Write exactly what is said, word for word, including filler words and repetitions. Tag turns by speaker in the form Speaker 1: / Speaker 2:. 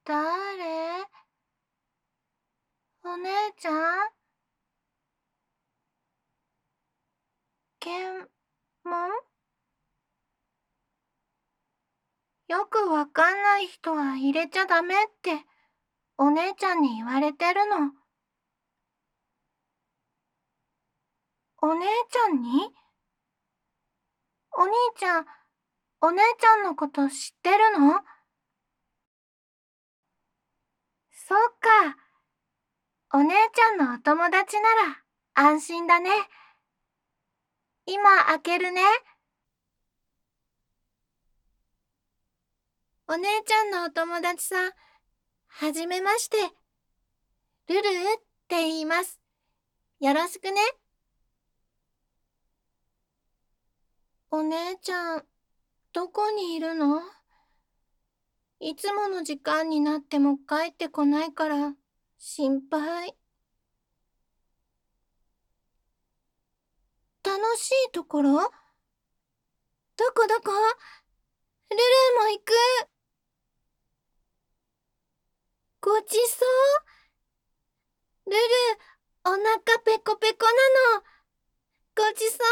Speaker 1: だれ？お姉ちゃん？検問？よくわかんない人は入れちゃダメってお姉ちゃんに言われてるの。お姉ちゃんに？お兄ちゃん、お姉ちゃんのこと知ってるの？そっか。お姉ちゃんのお友達なら安心だね。今開けるね。お姉ちゃんのお友達さん、はじめまして。ルルって言います。よろしくね。お姉ちゃん、どこにいるの？いつもの時間になっても帰ってこないから心配。楽しいところ？どこどこ？ルルも行く。ごちそう。ルル、お腹ペコペコなの。ごちそう。